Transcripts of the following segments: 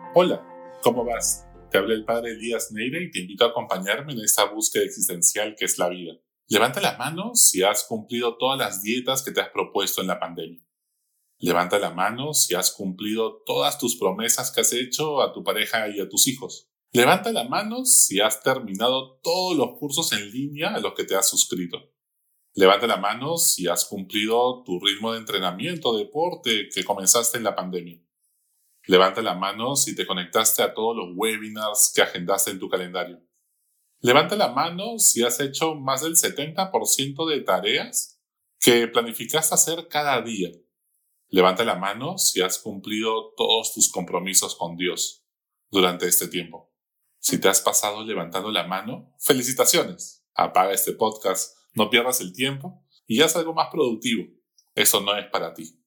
Hola, ¿cómo vas? Te habla el padre Elías Neira y te invito a acompañarme en esta búsqueda existencial que es la vida. Levanta la mano si has cumplido todas las dietas que te has propuesto en la pandemia. Levanta la mano si has cumplido todas tus promesas que has hecho a tu pareja y a tus hijos. Levanta la mano si has terminado todos los cursos en línea a los que te has suscrito. Levanta la mano si has cumplido tu ritmo de entrenamiento o deporte que comenzaste en la pandemia. Levanta la mano si te conectaste a todos los webinars que agendaste en tu calendario. Levanta la mano si has hecho más del 70% de tareas que planificaste hacer cada día. Levanta la mano si has cumplido todos tus compromisos con Dios durante este tiempo. Si te has pasado levantando la mano, ¡felicitaciones! Apaga este podcast, no pierdas el tiempo y haz algo más productivo. Eso no es para ti.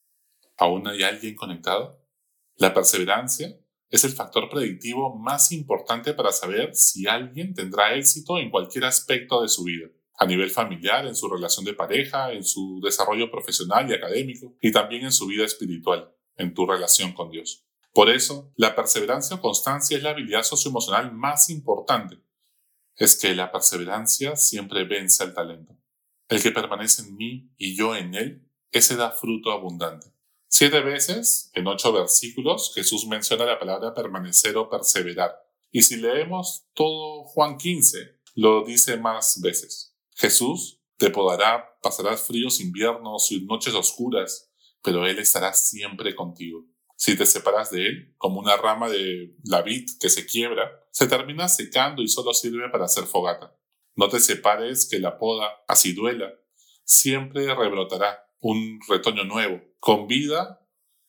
¿Aún hay alguien conectado? La perseverancia es el factor predictivo más importante para saber si alguien tendrá éxito en cualquier aspecto de su vida, a nivel familiar, en su relación de pareja, en su desarrollo profesional y académico, y también en su vida espiritual, en tu relación con Dios. Por eso, la perseverancia o constancia es la habilidad socioemocional más importante. Es que la perseverancia siempre vence al talento. El que permanece en mí y yo en él, ese da fruto abundante. 7 veces, en 8 versículos, Jesús menciona la palabra permanecer o perseverar. Y si leemos todo Juan 15, lo dice más veces. Jesús te podará, pasarás fríos inviernos y noches oscuras, pero Él estará siempre contigo. Si te separas de Él, como una rama de la vid que se quiebra, se termina secando y solo sirve para hacer fogata. No te separes que la poda, así duela, siempre rebrotará un retoño nuevo, con vida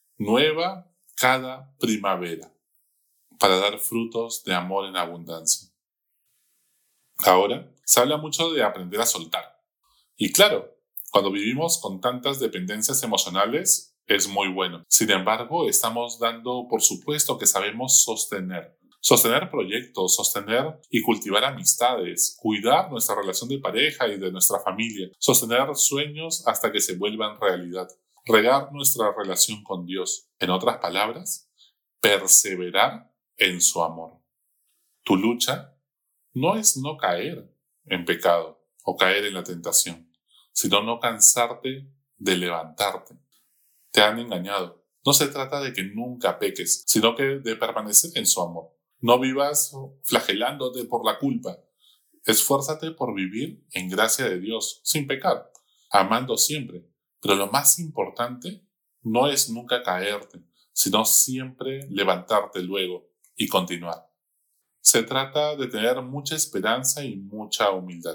nueva cada primavera, para dar frutos de amor en abundancia. Ahora, se habla mucho de aprender a soltar. Y claro, cuando vivimos con tantas dependencias emocionales, es muy bueno. Sin embargo, estamos dando por supuesto que sabemos sostener. Sostener proyectos, sostener y cultivar amistades, cuidar nuestra relación de pareja y de nuestra familia, sostener sueños hasta que se vuelvan realidad, regar nuestra relación con Dios. En otras palabras, perseverar en su amor. Tu lucha no es no caer en pecado o caer en la tentación, sino no cansarte de levantarte. Te han engañado. No se trata de que nunca peques, sino que de permanecer en su amor. No vivas flagelándote por la culpa. Esfuérzate por vivir en gracia de Dios, sin pecar, amando siempre. Pero lo más importante no es nunca caerte, sino siempre levantarte luego y continuar. Se trata de tener mucha esperanza y mucha humildad.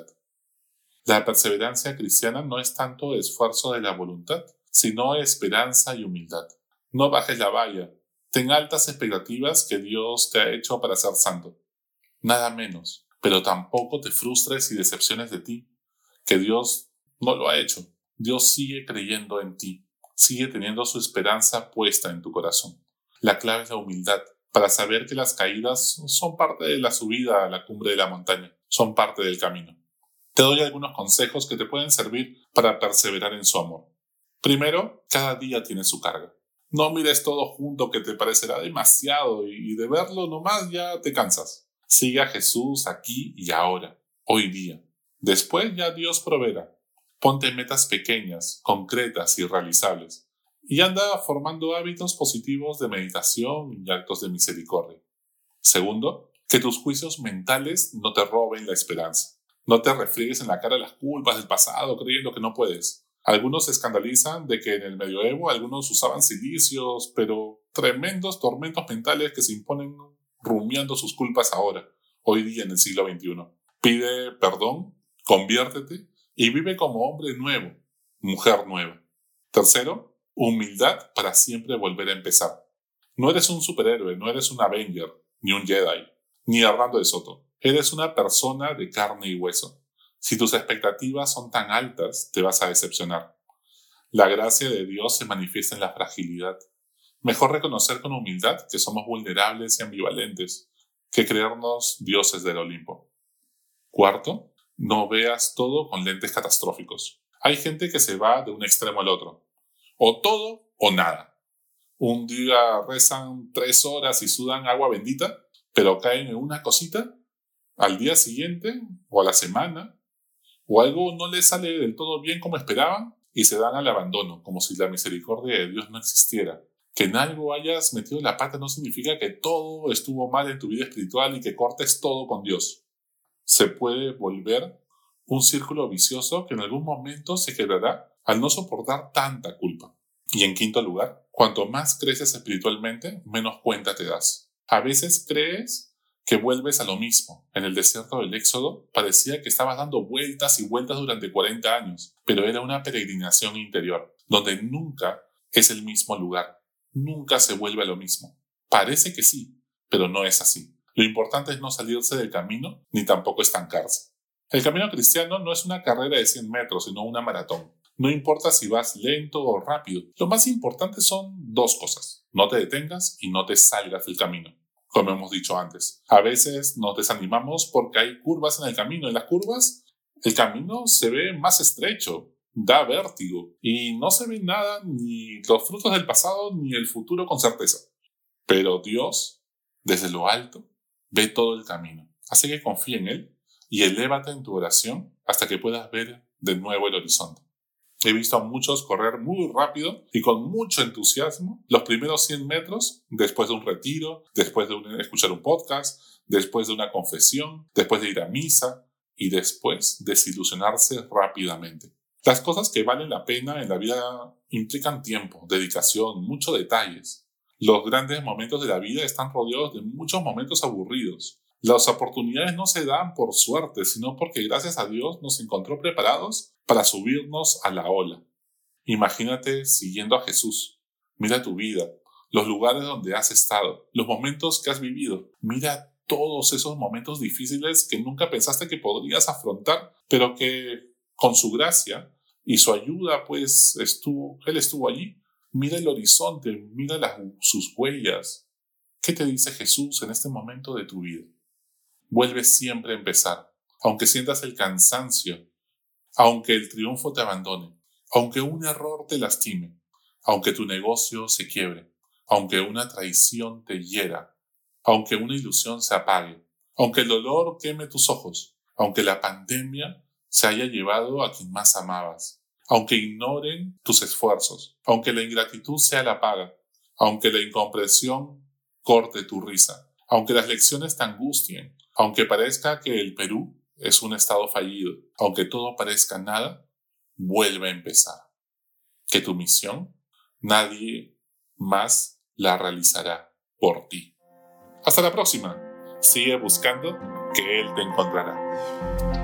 La perseverancia cristiana no es tanto esfuerzo de la voluntad, sino esperanza y humildad. No bajes la valla. Ten altas expectativas que Dios te ha hecho para ser santo. Nada menos. Pero tampoco te frustres y decepciones de ti, que Dios no lo ha hecho. Dios sigue creyendo en ti. Sigue teniendo su esperanza puesta en tu corazón. La clave es la humildad, para saber que las caídas son parte de la subida a la cumbre de la montaña. Son parte del camino. Te doy algunos consejos que te pueden servir para perseverar en su amor. Primero, cada día tiene su carga. No mires todo junto que te parecerá demasiado y de verlo nomás ya te cansas. Sigue a Jesús aquí y ahora, hoy día. Después ya Dios proveerá. Ponte metas pequeñas, concretas y realizables. Y anda formando hábitos positivos de meditación y actos de misericordia. Segundo, que tus juicios mentales no te roben la esperanza. No te refriegues en la cara las culpas del pasado creyendo que no puedes. Algunos se escandalizan de que en el medioevo algunos usaban cilicios, pero tremendos tormentos mentales que se imponen rumiando sus culpas ahora, hoy día en el siglo XXI. Pide perdón, conviértete y vive como hombre nuevo, mujer nueva. Tercero, humildad para siempre volver a empezar. No eres un superhéroe, no eres un Avenger, ni un Jedi, ni Hernando de Soto. Eres una persona de carne y hueso. Si tus expectativas son tan altas, te vas a decepcionar. La gracia de Dios se manifiesta en la fragilidad. Mejor reconocer con humildad que somos vulnerables y ambivalentes que creernos dioses del Olimpo. Cuarto, no veas todo con lentes catastróficos. Hay gente que se va de un extremo al otro. O todo o nada. Un día rezan 3 horas y sudan agua bendita, pero caen en una cosita al día siguiente o a la semana, o algo no les sale del todo bien como esperaban y se dan al abandono, como si la misericordia de Dios no existiera. Que en algo hayas metido la pata no significa que todo estuvo mal en tu vida espiritual y que cortes todo con Dios. Se puede volver un círculo vicioso que en algún momento se quebrará al no soportar tanta culpa. Y en quinto lugar, cuanto más creces espiritualmente, menos cuenta te das. A veces crees que vuelves a lo mismo. En el desierto del Éxodo parecía que estabas dando vueltas y vueltas durante 40 años, pero era una peregrinación interior, donde nunca es el mismo lugar. Nunca se vuelve a lo mismo. Parece que sí, pero no es así. Lo importante es no salirse del camino, ni tampoco estancarse. El camino cristiano no es una carrera de 100 metros, sino una maratón. No importa si vas lento o rápido. Lo más importante son 2 cosas. No te detengas y no te salgas del camino. Como hemos dicho antes, a veces nos desanimamos porque hay curvas en el camino. En las curvas, el camino se ve más estrecho, da vértigo y no se ve nada, ni los frutos del pasado ni el futuro con certeza. Pero Dios, desde lo alto, ve todo el camino. Así que confía en Él y elévate en tu oración hasta que puedas ver de nuevo el horizonte. He visto a muchos correr muy rápido y con mucho entusiasmo los primeros 100 metros después de un retiro, después de escuchar un podcast, después de una confesión, después de ir a misa y después desilusionarse rápidamente. Las cosas que valen la pena en la vida implican tiempo, dedicación, muchos detalles. Los grandes momentos de la vida están rodeados de muchos momentos aburridos. Las oportunidades no se dan por suerte, sino porque gracias a Dios nos encontró preparados para subirnos a la ola. Imagínate siguiendo a Jesús. Mira tu vida, los lugares donde has estado, los momentos que has vivido. Mira todos esos momentos difíciles que nunca pensaste que podrías afrontar, pero que con su gracia y su ayuda, pues Él estuvo allí. Mira el horizonte, mira sus huellas. ¿Qué te dice Jesús en este momento de tu vida? Vuelve siempre a empezar, aunque sientas el cansancio, aunque el triunfo te abandone, aunque un error te lastime, aunque tu negocio se quiebre, aunque una traición te hiera, aunque una ilusión se apague, aunque el dolor queme tus ojos, aunque la pandemia se haya llevado a quien más amabas, aunque ignoren tus esfuerzos, aunque la ingratitud sea la paga, aunque la incomprensión corte tu risa, aunque las lecciones te angustien, aunque parezca que el Perú es un estado fallido, aunque todo parezca nada, vuelve a empezar. Que tu misión nadie más la realizará por ti. Hasta la próxima. Sigue buscando que Él te encontrará.